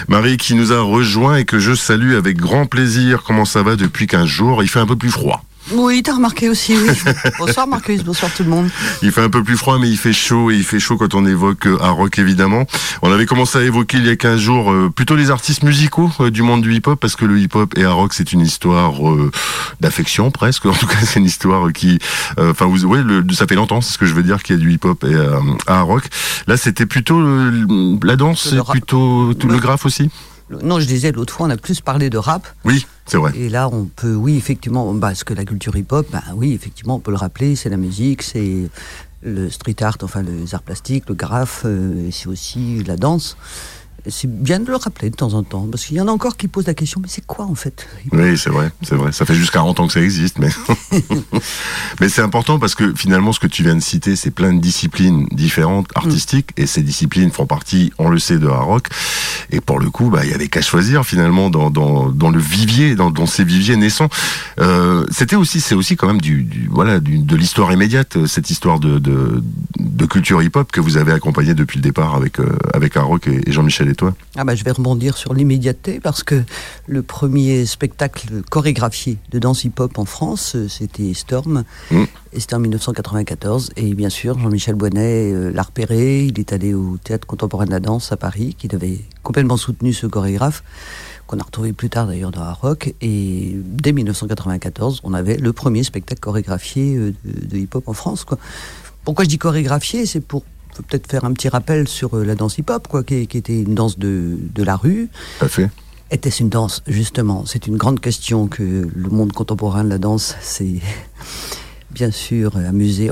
Marie qui nous a rejoint et que je salue avec grand plaisir. Comment ça va depuis 15 jours? Il fait un peu plus froid. Oui, t'as remarqué aussi, oui. Bonsoir Marcus, bonsoir tout le monde. Il fait un peu plus froid, mais il fait chaud, et il fait chaud quand on évoque Arock, évidemment. On avait commencé à évoquer il y a 15 jours plutôt les artistes musicaux du monde du hip-hop, parce que le hip-hop et Arock, c'est une histoire d'affection presque. En tout cas, c'est une histoire qui... ça fait longtemps, c'est ce que je veux dire, qu'il y a du hip-hop et à Arock. Là, c'était plutôt la danse, plutôt tout le graphe aussi. Non, je disais, l'autre fois, on a plus parlé de rap. Oui, c'est vrai. Et là, on peut, oui, effectivement, parce que la culture hip-hop, oui, effectivement, on peut le rappeler, c'est la musique, c'est le street art, enfin, les arts plastiques, le graphe, et c'est aussi la danse. C'est bien de le rappeler de temps en temps, parce qu'il y en a encore qui posent la question, mais c'est quoi en fait? Oui, c'est vrai. Ça fait juste 40 ans que ça existe, mais mais c'est important parce que finalement, ce que tu viens de citer, c'est plein de disciplines différentes, artistiques, et ces disciplines font partie, on le sait, de Arock. Et pour le coup, il y avait qu'à choisir finalement dans le vivier, dans ces viviers naissants. C'est aussi quand même de l'histoire immédiate, cette histoire de culture hip-hop que vous avez accompagnée depuis le départ avec Arock et Jean-Michel. Et toi? Je vais rebondir sur l'immédiateté parce que le premier spectacle chorégraphié de danse hip-hop en France, c'était Storm. Et c'était en 1994. Et bien sûr, Jean-Michel Boinet l'a repéré. Il est allé au Théâtre Contemporain de la Danse à Paris, qui avait complètement soutenu ce chorégraphe, qu'on a retrouvé plus tard d'ailleurs dans Arock. Et dès 1994, on avait le premier spectacle chorégraphié de hip-hop en France, quoi. Pourquoi je dis chorégraphié? C'est pour peut-être faire un petit rappel sur la danse hip-hop, qui était une danse de la rue. Tout à fait. Était-ce une danse, justement? C'est une grande question que le monde contemporain de la danse s'est bien sûr amusé,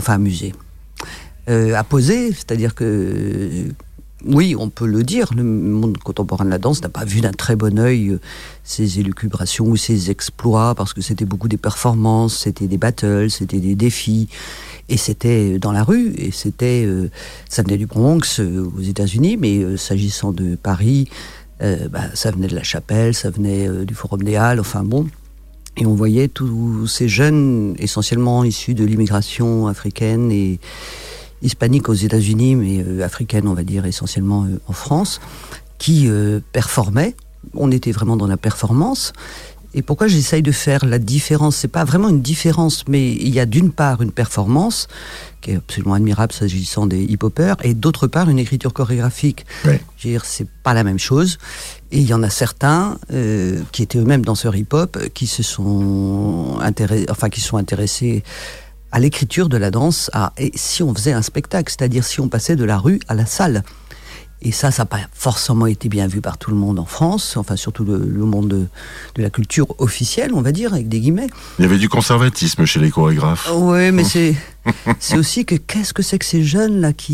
à poser. C'est-à-dire que, oui, on peut le dire, le monde contemporain de la danse n'a pas vu d'un très bon œil ses élucubrations ou ses exploits, parce que c'était beaucoup des performances, c'était des battles, c'était des défis. Et c'était dans la rue, et ça venait du Bronx aux États-Unis, mais s'agissant de Paris, ça venait de la Chapelle, ça venait du Forum des Halles, et on voyait tous ces jeunes, essentiellement issus de l'immigration africaine et hispanique aux États-Unis, mais africaine, on va dire, essentiellement en France, qui performaient. On était vraiment dans la performance. Et pourquoi j'essaye de faire la différence? C'est pas vraiment une différence, mais il y a d'une part une performance qui est absolument admirable s'agissant des hip-hoppers, et d'autre part une écriture chorégraphique. Ouais. Je veux dire, c'est pas la même chose. Et il y en a certains qui étaient eux-mêmes danseurs hip-hop qui sont intéressés à l'écriture de la danse. Et si on faisait un spectacle, c'est-à-dire si on passait de la rue à la salle. Et ça n'a pas forcément été bien vu par tout le monde en France, surtout le monde de la culture officielle, on va dire, avec des guillemets. Il y avait du conservatisme chez les chorégraphes. Oui, mais c'est aussi que qu'est-ce que c'est que ces jeunes-là qui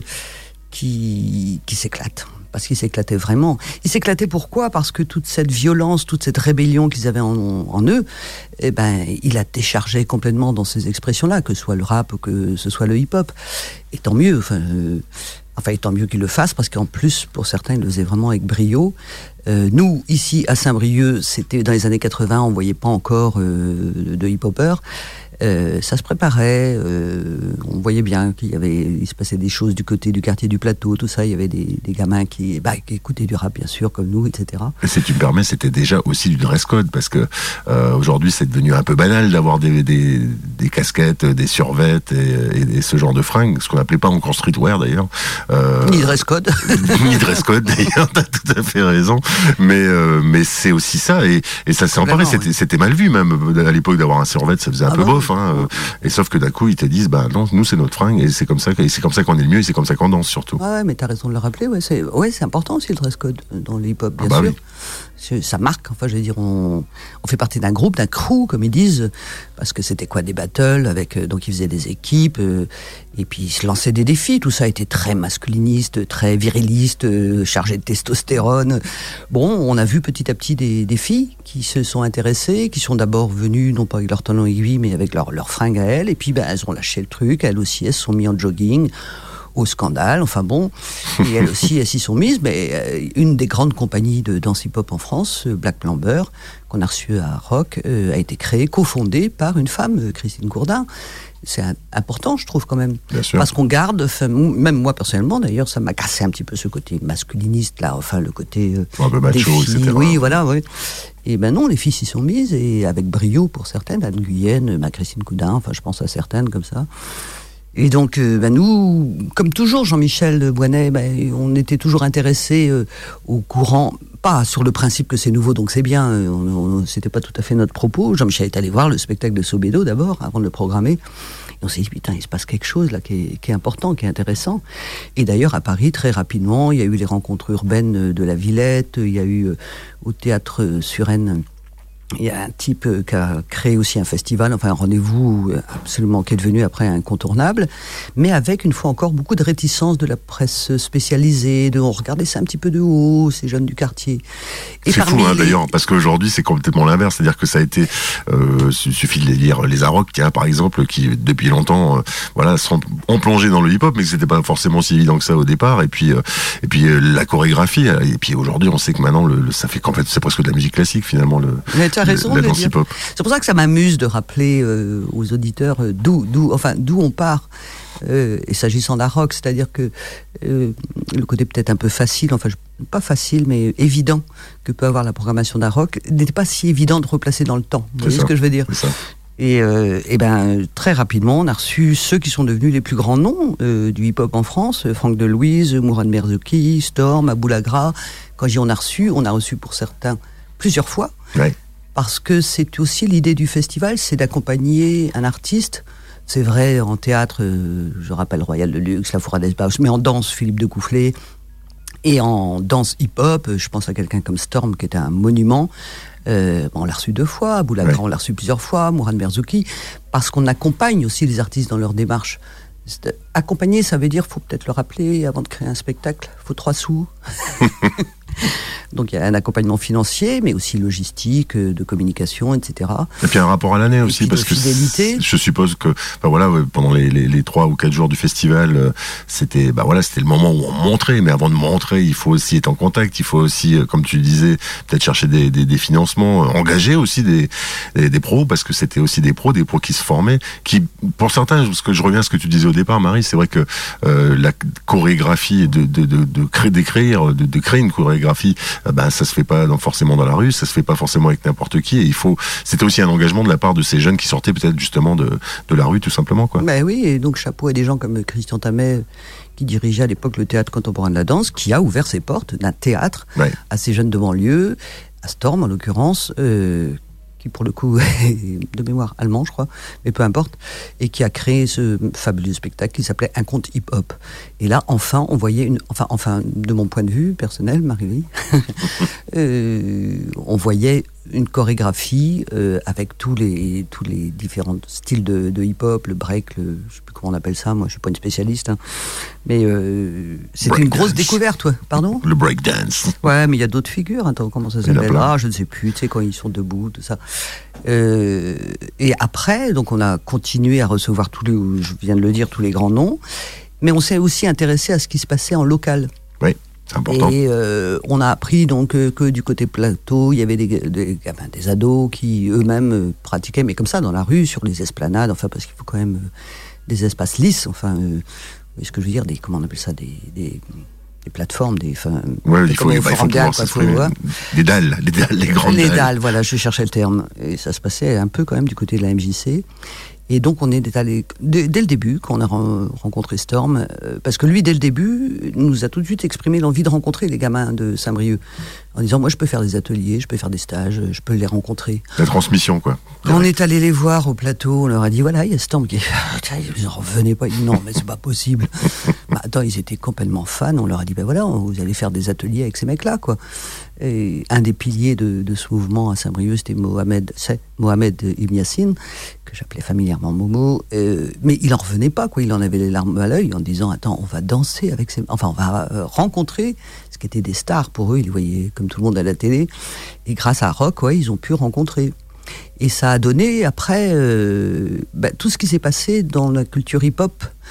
s'éclatent? Parce qu'ils s'éclataient vraiment. Ils s'éclataient pourquoi? Parce que toute cette violence, toute cette rébellion qu'ils avaient en eux, ils la déchargeaient complètement dans ces expressions-là, que ce soit le rap ou que ce soit le hip-hop. Et tant mieux, et tant mieux qu'ils le fassent, parce qu'en plus, pour certains, ils le faisaient vraiment avec brio. Nous, ici, à Saint-Brieuc, c'était dans les années 80, on ne voyait pas encore de hip-hopper. Ça se préparait, on voyait bien il se passait des choses du côté du quartier du Plateau, tout ça. Il y avait des gamins qui écoutaient du rap, bien sûr, comme nous, etc. Et si tu me permets, c'était déjà aussi du dress code, parce que aujourd'hui, c'est devenu un peu banal d'avoir des casquettes, des survêtes et ce genre de fringues, ce qu'on n'appelait pas encore streetwear d'ailleurs. Ni dress code. Ni dress code d'ailleurs, t'as tout à fait raison. Mais c'est aussi ça, et ça s'est emparé. C'était mal vu même à l'époque d'avoir un survêt, ça faisait un peu bof. Et sauf que d'un coup ils te disent non, nous c'est notre fringue, et c'est comme ça qu'on est le mieux, et c'est comme ça qu'on danse surtout. Ouais, mais t'as raison de le rappeler. C'est important aussi le dress code dans le hip-hop, bien sûr. Oui. Ça marque, on fait partie d'un groupe, d'un crew, comme ils disent, parce que c'était des battles donc ils faisaient des équipes, et puis ils se lançaient des défis. Tout ça était très masculiniste, très viriliste, chargé de testostérone. On a vu petit à petit des filles qui se sont intéressées, qui sont d'abord venues non pas avec leur talon aiguille, mais avec leur fringue à elles, et puis elles ont lâché le truc. Elles aussi, elles se sont mises en jogging au scandale, enfin bon, et elles aussi, elles s'y sont mises, mais une des grandes compagnies de danse hip-hop en France, Black Plumber, qu'on a reçu à Rock, a été créée, cofondée par une femme, Christine Gourdin. C'est important, je trouve, quand même. Bien sûr. Parce qu'on garde, même moi personnellement, d'ailleurs, ça m'a cassé un petit peu ce côté masculiniste, là, enfin, le côté. Un peu macho, filles, etc. Oui, voilà, oui. Et ben non, les filles s'y sont mises, et avec brio pour certaines, Anne Guyenne, Christine Gourdin, enfin, je pense à certaines comme ça. Et donc, nous, comme toujours, Jean-Michel Boinet, on était toujours intéressés au courant, pas sur le principe que c'est nouveau, donc c'est bien, c'était pas tout à fait notre propos. Jean-Michel est allé voir le spectacle de Sobedo d'abord, avant de le programmer. Et on s'est dit, putain, il se passe quelque chose là qui est important, qui est intéressant. Et d'ailleurs, à Paris, très rapidement, il y a eu les rencontres urbaines de la Villette, il y a eu au théâtre Suresnes, il y a un type qui a créé aussi un festival, enfin un rendez-vous absolument qui est devenu après incontournable, mais avec une fois encore beaucoup de réticence de la presse spécialisée, on regardait ça un petit peu de haut, ces jeunes du quartier. Et c'est fou d'ailleurs, parce qu'aujourd'hui c'est complètement l'inverse, c'est-à-dire que ça a été, suffit de lire les Arocs, par exemple, qui depuis longtemps ont plongé dans le hip-hop, mais que c'était pas forcément si évident que ça au départ, et puis la chorégraphie, et puis aujourd'hui on sait que maintenant ça fait qu'en fait c'est presque de la musique classique finalement. Tu as raison de le dire. C'est pour ça que ça m'amuse de rappeler aux auditeurs d'où on part. Et s'agissant d'Aroc, c'est-à-dire que le côté peut-être un peu facile, enfin pas facile, mais évident que peut avoir la programmation d'Aroc, n'était pas si évident de replacer dans le temps. Vous voyez ce que je veux dire ? Et très rapidement, on a reçu ceux qui sont devenus les plus grands noms du hip-hop en France, Franck Delouise, Mourad Merzouki, Storm, Aboulagra. Quand on a reçu pour certains plusieurs fois. Ouais. Parce que c'est aussi l'idée du festival, c'est d'accompagner un artiste. C'est vrai, en théâtre, je rappelle Royal de Luxe, La Fourrade d'Espace, mais en danse, Philippe de Coufflet. Et en danse hip-hop, je pense à quelqu'un comme Storm, qui était un monument. On l'a reçu 2 fois, Aboulagra, on l'a reçu plusieurs fois, Mourad Merzouki, parce qu'on accompagne aussi les artistes dans leur démarche. Accompagner, ça veut dire, faut peut-être le rappeler, avant de créer un spectacle, faut 3 sous. Donc il y a un accompagnement financier, mais aussi logistique, de communication, etc. Et puis un rapport à l'année aussi, parce que je suppose que pendant les 3 ou 4 jours du festival, c'était le moment où on montrait, mais avant de montrer, il faut aussi être en contact, il faut aussi, comme tu disais, peut-être chercher des financements, engager aussi des pros, parce que c'était aussi des pros qui se formaient, qui, pour certains, parce que je reviens à ce que tu disais au départ, Marie, c'est vrai que la chorégraphie, de créer une chorégraphie, ça se fait pas forcément dans la rue, ça se fait pas forcément avec n'importe qui, et c'était aussi un engagement de la part de ces jeunes qui sortaient peut-être justement de la rue, tout simplement, quoi. Oui, et donc chapeau à des gens comme Christian Tamet, qui dirigeait à l'époque le théâtre contemporain de la danse, qui a ouvert ses portes d'un théâtre à ces jeunes de banlieue, à Storm en l'occurrence, qui pour le coup est de mémoire allemand, je crois, mais peu importe, et qui a créé ce fabuleux spectacle qui s'appelait Un conte hip-hop. Et là, enfin, on voyait de mon point de vue personnel, Marie-Louise, on voyait une chorégraphie avec tous les différents styles de hip-hop, le break, je sais plus comment on appelle ça, moi je suis pas une spécialiste, mais c'était une grosse découverte, pardon ? Le breakdance. Ouais, mais il y a d'autres figures, attends, comment ça s'appelle ? Je ne sais plus, tu sais, quand ils sont debout, tout ça. Et après, donc on a continué à recevoir je viens de le dire, tous les grands noms, mais on s'est aussi intéressé à ce qui se passait en local. Oui. C'est important. Et on a appris donc que du côté plateau, il y avait des ados qui eux-mêmes pratiquaient, mais comme ça, dans la rue, sur les esplanades, parce qu'il faut quand même des espaces lisses, ce que je veux dire, comment on appelle ça, des plateformes, il faut pouvoir s'exprimer. Les dalles, les grandes dalles. Les dalles, voilà, je cherchais le terme. Et ça se passait un peu quand même du côté de la MJC. Et donc on est allé dès le début, quand on a rencontré Storm, parce que lui, dès le début, nous a tout de suite exprimé l'envie de rencontrer les gamins de Saint-Brieuc, en disant, moi je peux faire des ateliers, je peux faire des stages, je peux les rencontrer. La transmission, quoi. On est allé les voir au plateau, on leur a dit, voilà, il y a Storm qui... Ils n'en revenaient pas, ils disent, non, mais c'est pas possible. Attends, ils étaient complètement fans, on leur a dit, voilà, vous allez faire des ateliers avec ces mecs-là, quoi. Et un des piliers de ce mouvement à Saint-Brieuc, c'était Mohamed Ibn Yassine, que j'appelais familièrement Momo, mais il en revenait pas, quoi. Il en avait les larmes à l'œil en disant, attends, on va danser avec on va rencontrer ce qui était des stars pour eux, ils les voyaient comme tout le monde à la télé, et grâce à Rock, ils ont pu rencontrer. Et ça a donné après tout ce qui s'est passé dans la culture hip-hop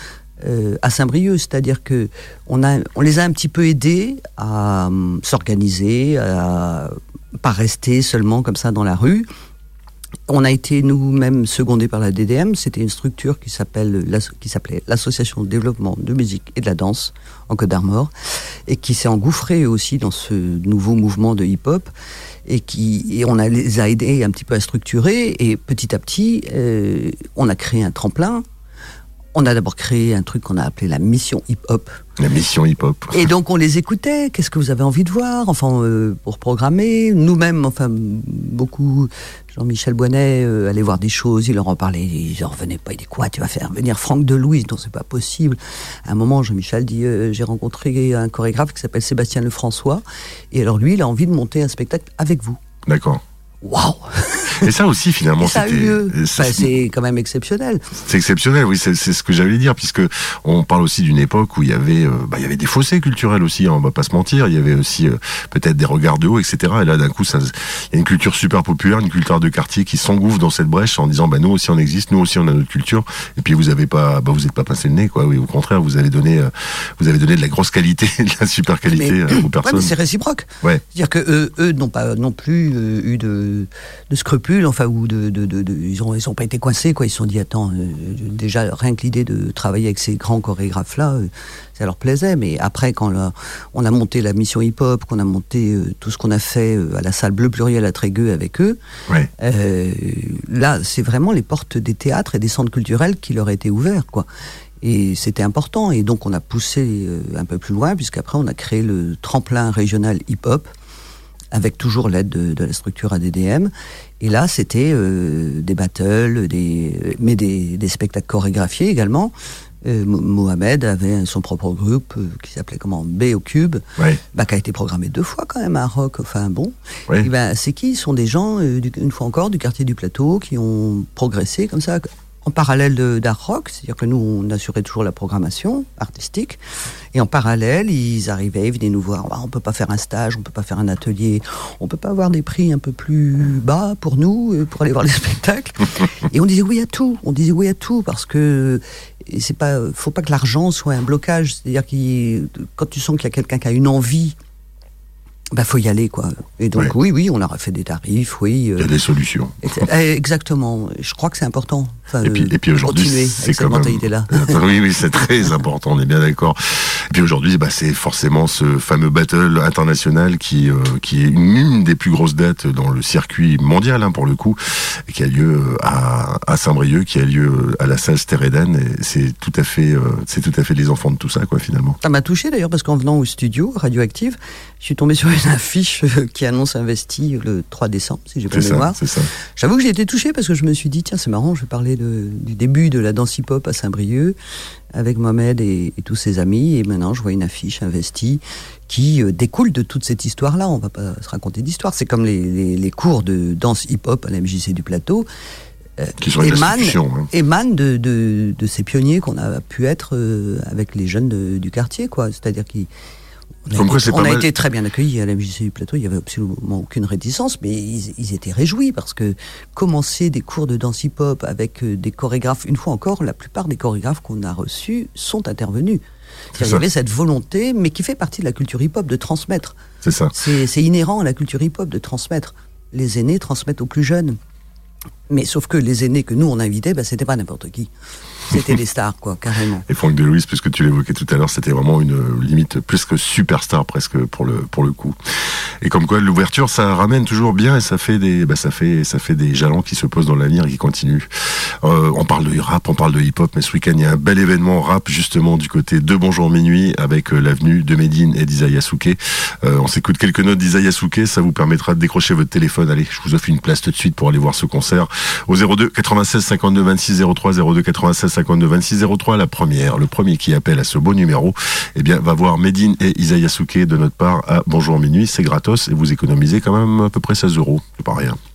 à Saint-Brieuc, c'est-à-dire que on les a un petit peu aidés à s'organiser, à pas rester seulement comme ça dans la rue. On a été nous-mêmes secondés par la DDM. C'était une structure qui s'appelait l'Association de développement de musique et de la danse en Côte d'Armor, et qui s'est engouffrée aussi dans ce nouveau mouvement de hip-hop, et on les a aidés un petit peu à structurer, et petit à petit, on a créé un tremplin. On a d'abord créé un truc qu'on a appelé la mission hip-hop. La mission hip-hop. Et donc on les écoutait. Qu'est-ce que vous avez envie de voir ? Enfin, pour programmer. Nous-mêmes, enfin, beaucoup. Jean-Michel Boinet allait voir des choses, il leur en parlait, ils en revenaient pas. Il dit quoi ? Tu vas faire venir Franck Delouise ? Non, c'est pas possible. À un moment, Jean-Michel dit j'ai rencontré un chorégraphe qui s'appelle Sébastien Lefrançois. Et alors lui, il a envie de monter un spectacle avec vous. D'accord. Waouh! Et ça aussi, finalement, ça a eu lieu. C'est quand même exceptionnel. C'est exceptionnel, oui, c'est ce que j'allais dire, puisque on parle aussi d'une époque où il y avait des fossés culturels aussi, hein, on va pas se mentir. Il y avait aussi peut-être des regards de haut, etc. Et là, d'un coup, il y a une culture super populaire, une culture de quartier qui s'engouffre dans cette brèche en disant, nous aussi on existe, nous aussi on a notre culture. Et puis vous êtes pas pincé le nez, quoi. Oui, au contraire, vous avez donné de la grosse qualité, de la super qualité aux personnes. Ouais, mais c'est réciproque. Ouais. C'est-à-dire que eux n'ont pas non plus eu de scrupules, enfin, ou ils ont pas été coincés, quoi. Ils se sont dit, attends, déjà, rien que l'idée de travailler avec ces grands chorégraphes-là, ça leur plaisait. Mais après, quand on a monté la mission hip-hop, qu'on a monté tout ce qu'on a fait à la salle Bleu Pluriel à Trégueux avec eux, ouais. Là, c'est vraiment les portes des théâtres et des centres culturels qui leur étaient ouverts, quoi. Et c'était important. Et donc, on a poussé un peu plus loin, puisqu'après, on a créé le tremplin régional hip-hop, avec toujours l'aide de la structure ADDM. Et là, c'était des battles, mais des spectacles chorégraphiés également. Mohamed avait son propre groupe qui s'appelait B au Cube, ouais. Qui a été programmé 2 fois quand même à Rock. Enfin bon, ouais. Et c'est qui ? Ce sont des gens, une fois encore, du quartier du Plateau, qui ont progressé comme ça, en parallèle d'Art Rock, c'est-à-dire que nous, on assurait toujours la programmation artistique, et en parallèle, ils arrivaient, ils venaient nous voir, on peut pas faire un stage, on peut pas faire un atelier, on peut pas avoir des prix un peu plus bas pour nous, pour aller voir les spectacles, et on disait oui à tout, parce que faut pas que l'argent soit un blocage, c'est-à-dire que quand tu sens qu'il y a quelqu'un qui a une envie, faut y aller, quoi. Et donc, ouais. oui, on a refait des tarifs, oui. Il y a des solutions. Exactement. Je crois que c'est important. Et puis aujourd'hui, c'est cette mentalité-là. Oui, c'est très important, on est bien d'accord. Et puis aujourd'hui, c'est forcément ce fameux battle international qui est une des plus grosses dates dans le circuit mondial, hein, pour le coup, et qui a lieu à Saint-Brieuc, qui a lieu à la salle Stérédan, et c'est tout à fait les enfants de tout ça, quoi, finalement. Ça m'a touché d'ailleurs, parce qu'en venant au studio Radioactive, je suis tombé sur une affiche qui annonce Investi le 3 décembre, si j'ai bonne mémoire. C'est ça. J'avoue que j'ai été touché parce que je me suis dit, tiens, c'est marrant, je vais parler du début de la danse hip-hop à Saint-Brieuc avec Mohamed et tous ses amis, et maintenant je vois une affiche Investi qui découle de toute cette histoire-là. On va pas se raconter d'histoire. C'est comme les cours de danse hip-hop à la MJC du Plateau. Qui sont émanent de ces pionniers qu'on a pu être avec les jeunes du quartier, quoi. C'est-à-dire qu'on a été très bien accueillis à la MJC du Plateau, il n'y avait absolument aucune réticence, mais ils étaient réjouis, parce que commencer des cours de danse hip-hop avec des chorégraphes, une fois encore, la plupart des chorégraphes qu'on a reçus sont intervenus. Il y avait cette volonté, mais qui fait partie de la culture hip-hop, de transmettre. C'est ça. C'est inhérent à la culture hip-hop de transmettre. Les aînés transmettent aux plus jeunes. Mais sauf que les aînés que nous on invitait, c'était pas n'importe qui. C'était des stars, quoi, carrément. Et Franck Delouise, puisque tu l'évoquais tout à l'heure, c'était vraiment une limite plus que superstar, presque, pour le coup. Et comme quoi, l'ouverture, ça ramène toujours bien, et ça fait des jalons qui se posent dans l'avenir et qui continuent. On parle de rap, on parle de hip-hop, mais ce week-end, il y a un bel événement rap, justement, du côté de Bonjour Minuit, avec l'avenue de Medine et d'Isa Yasuke. On s'écoute quelques notes d'Isa Yasuke, ça vous permettra de décrocher votre téléphone. Allez, je vous offre une place tout de suite pour aller voir ce concert au 02 96 52 26 03, 02 96 52 26 03. Le premier qui appelle à ce beau numéro, va voir Medine et Isa Yasuke de notre part à Bonjour Minuit. C'est gratos et vous économisez quand même à peu près 16 €. C'est pas rien.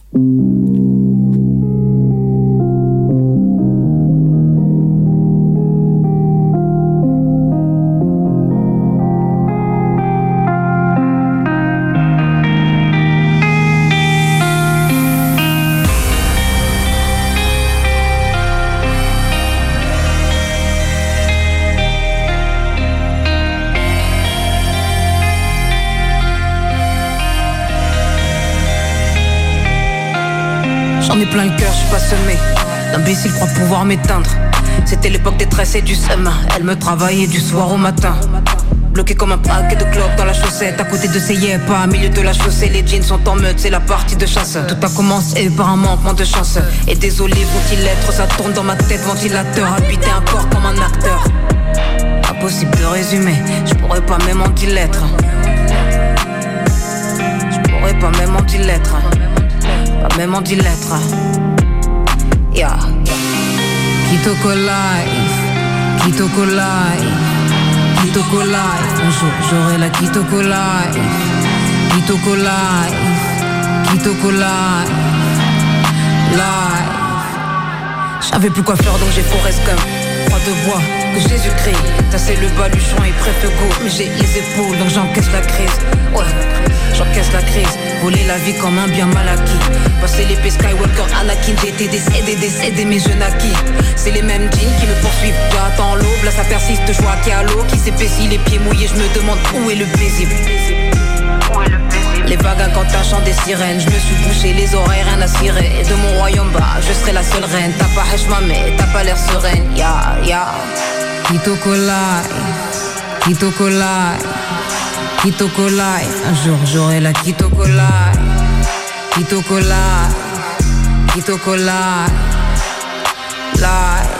J'en ai plein le cœur, je suis pas semé. L'imbécile croit pouvoir m'éteindre. C'était l'époque des tresses et du seum. Elle me travaillait du soir au matin. Bloqué comme un paquet de clopes dans la chaussette. À côté de ses pas, à milieu de la chaussée. Les jeans sont en meute, c'est la partie de chasse. Tout a commencé par un manquement de chance. Et désolé, vont-ils être? Ça tourne dans ma tête, ventilateur. Habiter un corps comme un acteur. Impossible de résumer, je pourrais pas même en 10 lettres. Je pourrais pas même en 10 lettres. Pas même en 10 lettres. Yeah. Kitoko Life, Kitoko Life, Kitoko Life. Un jour j'aurai la Kitoko Life, Kitoko Life, Kitoko Life, Life. J'avais plus quoi faire donc j'ai Forrest Gump. Croix de bois que Jésus-Christ. Tasser le baluchon et préfère go. Mais j'ai les épaules donc j'encaisse la crise. Ouais, j'encaisse la crise. Voler la vie comme un bien mal acquis. Passer l'épée Skywalker, Anakin. J'ai été décédé mais je naquis. C'est les mêmes jeans qui me poursuivent. J'attends l'aube, là ça persiste. Je vois qu'il y a l'eau qui s'épaissit. Les pieds mouillés, je me demande où est le paisible. Les vagues quand un chant des sirènes. Je me suis bouché les oreilles, rien à cirer. Et de mon royaume bas, je serai la seule reine. T'as pas hèche mais t'as pas l'air sereine. Ya, ya. Kitoko Life, Kitoko Life, Kitoko Life. Un jour j'aurai la Kitoko Life, Kitoko Life, Kitoko Life, Life.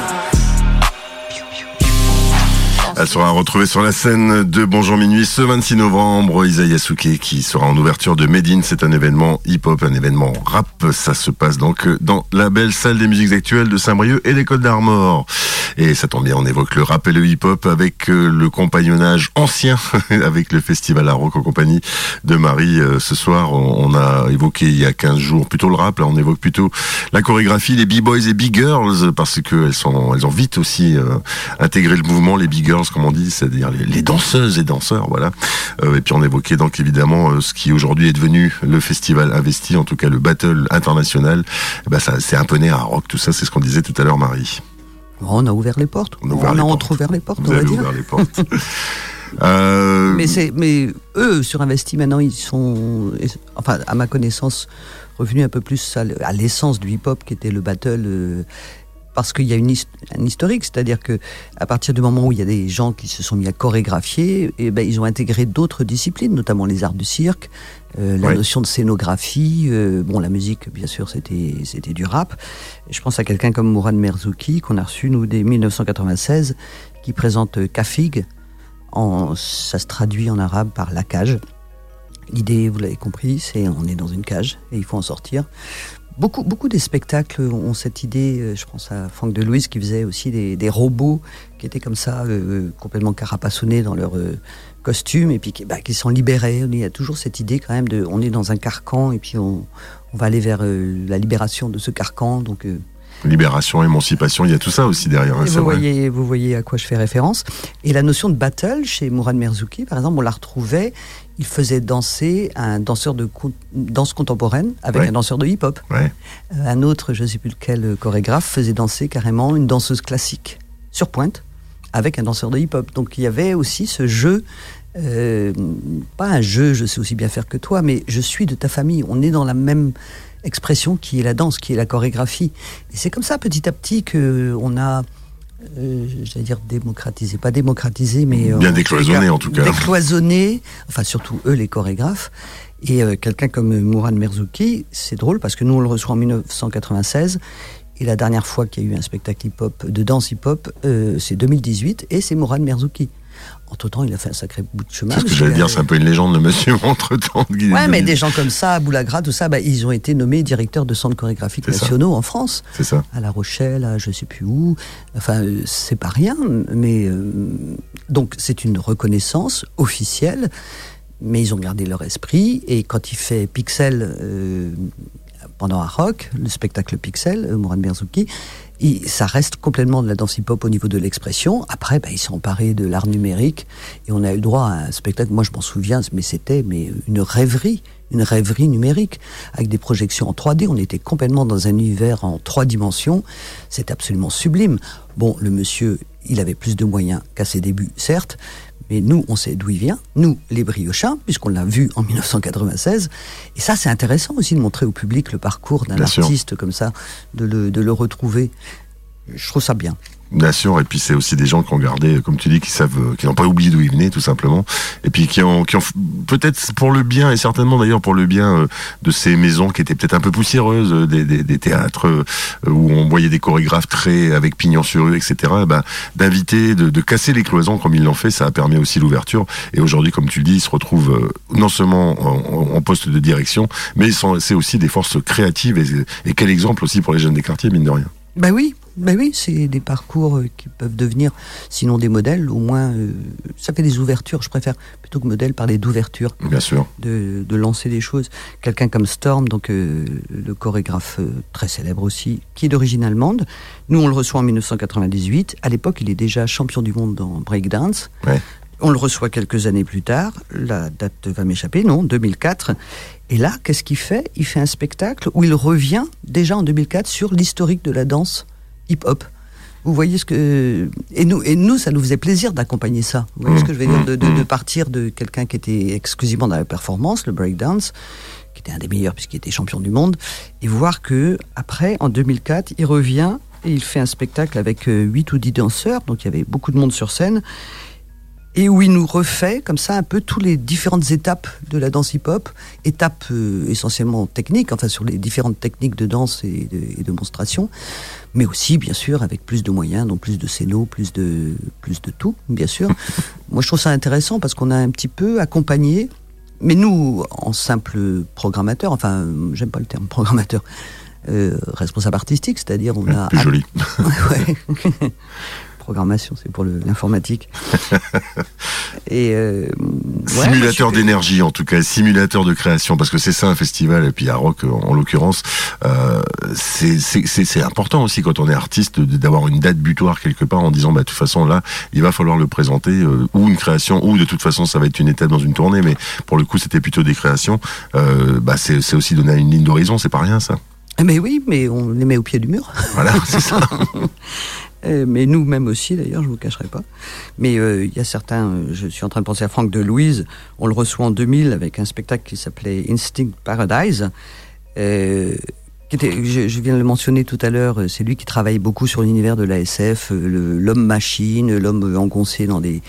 Elle sera retrouvée sur la scène de Bonjour Minuit ce 26 novembre. Isa Yasuke qui sera en ouverture de Made in. C'est un événement hip-hop, un événement rap. Ça se passe donc dans la belle salle des musiques actuelles de Saint-Brieuc et l'école d'Armor. Et ça tombe bien, on évoque le rap et le hip-hop avec le compagnonnage ancien avec le festival à rock en compagnie de Marie. Ce soir, on a évoqué il y a 15 jours plutôt le rap. Là, on évoque plutôt la chorégraphie, les b-boys et b-girls parce que elles ont vite aussi intégré le mouvement, les b-girls comme on dit, c'est-à-dire les danseuses et danseurs, voilà. Et puis on évoquait donc évidemment ce qui aujourd'hui est devenu le festival Investi, en tout cas le battle international. Et ben ça, c'est un peu né à rock, tout ça, c'est ce qu'on disait tout à l'heure, Marie. On a ouvert les portes. On a entrouvert les portes, Vous on va avez dire. ouvert les portes. Mais eux, sur Investi, maintenant, ils sont, enfin, à ma connaissance, revenus un peu plus à l'essence du hip-hop, qui était le battle, parce qu'il y a un historique, c'est-à-dire que à partir du moment où il y a des gens qui se sont mis à chorégraphier, et ben, ils ont intégré d'autres disciplines, notamment les arts du cirque, la notion de scénographie. Bon, la musique, bien sûr, c'était du rap. Et je pense à quelqu'un comme Mourad Merzouki, qu'on a reçu, nous, dès 1996, qui présente Kafig. Ça se traduit en arabe par la cage. L'idée, vous l'avez compris, c'est on est dans une cage et il faut en sortir. Beaucoup des spectacles ont cette idée. Je pense à Franck Delouise qui faisait aussi des robots qui étaient comme ça, complètement carapassonnés dans leur costume et puis qui sont libérés. Il y a toujours cette idée quand même on est dans un carcan et puis on va aller vers la libération de ce carcan. Donc libération, émancipation, il y a tout ça aussi derrière. Hein, vous voyez à quoi je fais référence. Et la notion de battle chez Mourad Merzouki, par exemple, on la retrouvait. Il faisait danser un danseur de danse contemporaine avec un danseur de hip-hop. Ouais. Un autre, je ne sais plus lequel chorégraphe, faisait danser carrément une danseuse classique sur pointe avec un danseur de hip-hop. Donc il y avait aussi ce jeu, pas un jeu, je sais aussi bien faire que toi, mais je suis de ta famille. On est dans la même expression qui est la danse, qui est la chorégraphie. Et c'est comme ça, petit à petit, qu'on a... j'allais dire démocratisé, pas démocratisé, mais bien décloisonné en tout cas. Décloisonné, enfin surtout eux les chorégraphes. Et quelqu'un comme Mourad Merzouki, c'est drôle parce que nous on le reçoit en 1996 et la dernière fois qu'il y a eu un spectacle hip-hop, de danse hip-hop, c'est 2018 et c'est Mourad Merzouki. Entre-temps, il a fait un sacré bout de chemin. C'est ce que j'allais dire, c'est un peu une légende, le monsieur, entre-temps. Ouais, mais des gens comme ça, à Boulagra, tout ça, ils ont été nommés directeurs de centres chorégraphiques nationaux en France. C'est ça. À La Rochelle, à je sais plus où. Enfin, c'est pas rien, mais... donc, c'est une reconnaissance officielle, mais ils ont gardé leur esprit, et quand il fait Pixel... pendant un rock, le spectacle Pixel, Mourad Merzouki, ça reste complètement de la danse hip-hop au niveau de l'expression. Après, il s'est emparé de l'art numérique et on a eu droit à un spectacle, moi je m'en souviens, mais c'était une rêverie numérique, avec des projections en 3D. On était complètement dans un univers en 3 dimensions. C'est absolument sublime. Bon, le monsieur, il avait plus de moyens qu'à ses débuts, certes, Mais nous, on sait d'où il vient, nous, les Briochins, puisqu'on l'a vu en 1996. Et ça, c'est intéressant aussi de montrer au public le parcours d'un artiste comme ça, de le retrouver. Je trouve ça bien. Bien sûr, et puis c'est aussi des gens qui ont gardé, comme tu dis, qui n'ont pas oublié d'où ils venaient, tout simplement, et puis qui ont peut-être pour le bien, et certainement d'ailleurs pour le bien de ces maisons qui étaient peut-être un peu poussiéreuses, des théâtres où on voyait des chorégraphes très avec pignon sur rue, etc. D'inviter, de casser les cloisons comme ils l'ont fait, ça a permis aussi l'ouverture. Et aujourd'hui, comme tu le dis, ils se retrouvent non seulement en poste de direction, mais c'est aussi des forces créatives, et quel exemple aussi pour les jeunes des quartiers, mine de rien. Ben oui, c'est des parcours qui peuvent devenir, sinon des modèles, au moins, ça fait des ouvertures. Je préfère, plutôt que modèle, parler d'ouverture. Bien sûr. De lancer des choses. Quelqu'un comme Storm, donc le chorégraphe très célèbre aussi, qui est d'origine allemande. Nous, on le reçoit en 1998. À l'époque, il est déjà champion du monde dans breakdance. Ouais. On le reçoit quelques années plus tard. La date va m'échapper, 2004. Et là, qu'est-ce qu'il fait ? Il fait un spectacle où il revient, déjà en 2004, sur l'historique de la danse hip-hop. Vous voyez ce que... Et nous, ça nous faisait plaisir d'accompagner ça. Vous voyez ce que je veux dire ? De partir de quelqu'un qui était exclusivement dans la performance, le breakdance, qui était un des meilleurs puisqu'il était champion du monde, et voir que après, en 2004, il revient et il fait un spectacle avec 8 ou 10 danseurs, donc il y avait beaucoup de monde sur scène, et où il nous refait comme ça un peu toutes les différentes étapes de la danse hip-hop, étapes essentiellement techniques, enfin sur les différentes techniques de danse et de démonstration, mais aussi bien sûr avec plus de moyens, donc plus de scénos, plus de tout, bien sûr. Moi je trouve ça intéressant parce qu'on a un petit peu accompagné, mais nous en simple programmateur, enfin j'aime pas le terme programmateur, responsable artistique, c'est-à-dire on a... Plus joli. Ouais. Programmation, c'est pour l'informatique. Et simulateur d'énergie, en tout cas, simulateur de création, parce que c'est ça un festival, et puis à Rock en l'occurrence, c'est important aussi quand on est artiste d'avoir une date butoir quelque part en disant de toute façon là, il va falloir le présenter, ou une création, ou de toute façon ça va être une étape dans une tournée, mais pour le coup c'était plutôt des créations. C'est aussi donner une ligne d'horizon, c'est pas rien ça. Mais oui, mais on les met au pied du mur. Voilà, c'est ça. Mais nous-mêmes aussi, d'ailleurs, je ne vous cacherai pas. Mais il y a certains, je suis en train de penser à Franck Delouise, on le reçoit en 2000 avec un spectacle qui s'appelait Instinct Paradise, qui était, je viens de le mentionner tout à l'heure, c'est lui qui travaille beaucoup sur l'univers de la SF, l'homme-machine, l'homme engoncé dans des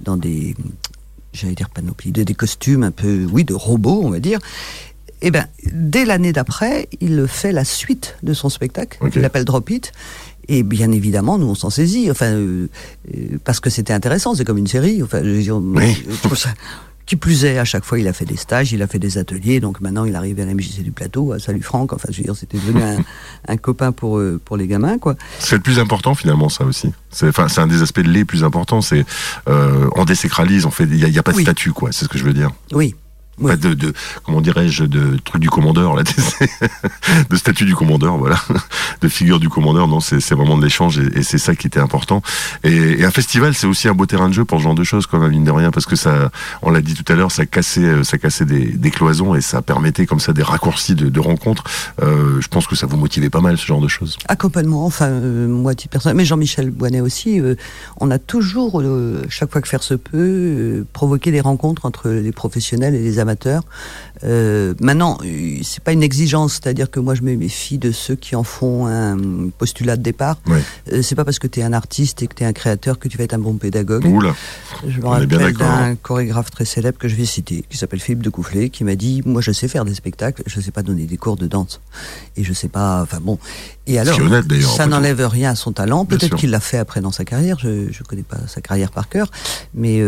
j'allais dire panoplie, des costumes un peu, oui, de robots, on va dire. Et bien, dès l'année d'après, il fait la suite de son spectacle, qu'il appelle Drop It. Et bien évidemment, nous on s'en saisit, parce que c'était intéressant, c'est comme une série. Enfin, je veux dire, ça. Qui plus est, à chaque fois, il a fait des stages, il a fait des ateliers, donc maintenant il arrive à la MJC du Plateau, salut Franck. Enfin, je veux dire, c'était devenu un copain pour les gamins, quoi. C'est le plus important finalement, ça aussi. C'est un des aspects les plus importants. C'est on désacralise, il y a pas de statut, quoi. C'est ce que je veux dire. Oui. Oui. Pas comment dirais-je, de truc du commandeur, là, de statut du commandeur, voilà, de figure du commandeur. Non, c'est vraiment de l'échange, et c'est ça qui était important. Et un festival, c'est aussi un beau terrain de jeu pour ce genre de choses, quand même, mine de rien, parce que ça, on l'a dit tout à l'heure, ça cassait des cloisons, et ça permettait comme ça des raccourcis de rencontres. Je pense que ça vous motivait pas mal, ce genre de choses. Ah, complètement. Enfin, moi, à titre personnel, mais Jean-Michel Boinet aussi, on a toujours, chaque fois que faire se peut, provoqué des rencontres entre les professionnels et les amateurs. Maintenant, c'est pas une exigence, c'est-à-dire que moi je me méfie de ceux qui en font un postulat de départ. Ouais. C'est pas parce que tu es un artiste et que tu es un créateur que tu vas être un bon pédagogue. Oula. Je me rappelle d'un chorégraphe très célèbre que je vais citer, qui s'appelle Philippe de Coufflet, qui m'a dit: moi je sais faire des spectacles, je sais pas donner des cours de danse. Et je sais pas, enfin bon. Et alors, honnête, ça n'enlève rien à son talent. Peut-être qu'il l'a fait après dans sa carrière, je connais pas sa carrière par cœur, mais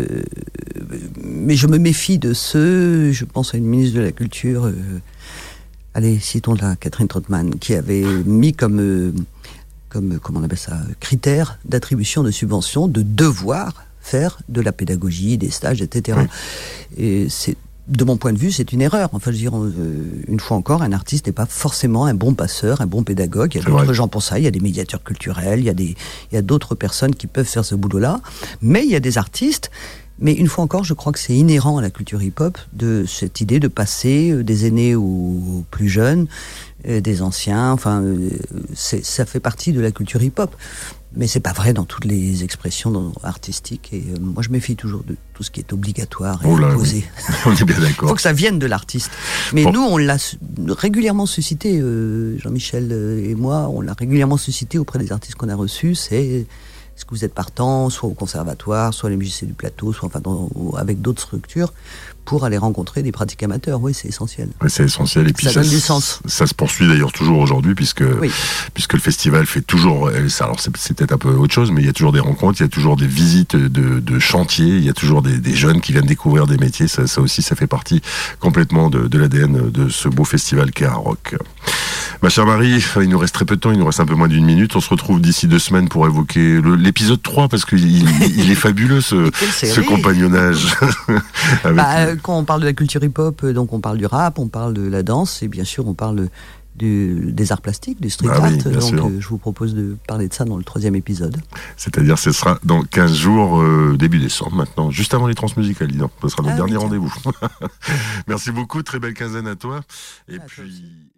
je me méfie de ceux, je pense à une ministre de la Culture, allez, citons-la, Catherine Trottmann, qui avait mis comme comment on appelle ça, critère d'attribution de subventions, de devoir faire de la pédagogie, des stages, etc. Oui. Et c'est, de mon point de vue, c'est une erreur. Enfin, je veux dire, une fois encore, un artiste n'est pas forcément un bon passeur, un bon pédagogue. Il y a d'autres gens pour ça. Il y a des médiateurs culturels, il y a d'autres personnes qui peuvent faire ce boulot-là. Mais il y a des artistes. Mais une fois encore, je crois que c'est inhérent à la culture hip-hop de cette idée de passer des aînés aux plus jeunes, des anciens. Enfin, ça fait partie de la culture hip-hop. Mais c'est pas vrai dans toutes les expressions artistiques. Et moi, je me méfie toujours de tout ce qui est obligatoire et imposé. Oui. On est bien d'accord. Il faut que ça vienne de l'artiste. Mais nous, on l'a régulièrement suscité, Jean-Michel et moi, on l'a régulièrement suscité auprès des artistes qu'on a reçus. C'est est-ce que vous êtes partant, soit au conservatoire, soit à la MJC du Plateau, soit avec d'autres structures, pour aller rencontrer des pratiques amateurs. Oui, c'est essentiel. Oui, c'est essentiel. Et puis ça donne du sens. Ça se poursuit d'ailleurs toujours aujourd'hui, puisque le festival fait toujours. Alors c'est peut-être un peu autre chose, mais il y a toujours des rencontres, il y a toujours des visites de chantiers, il y a toujours des jeunes qui viennent découvrir des métiers. Ça aussi, ça fait partie complètement de l'ADN de ce beau festival qu'est Aroc. Ma chère Marie, il nous reste très peu de temps, il nous reste un peu moins d'une minute. On se retrouve d'ici 2 semaines pour évoquer l'épisode 3, parce qu'il est fabuleux ce compagnonnage. Quand on parle de la culture hip-hop, donc on parle du rap, on parle de la danse, et bien sûr on parle des arts plastiques, du street art. Donc je vous propose de parler de ça dans le 3e épisode. C'est-à-dire ce sera dans 15 jours, début décembre maintenant, juste avant les transmusicales, dis donc. Ce sera notre dernier rendez-vous. Merci beaucoup, très belle quinzaine à toi. Et puis...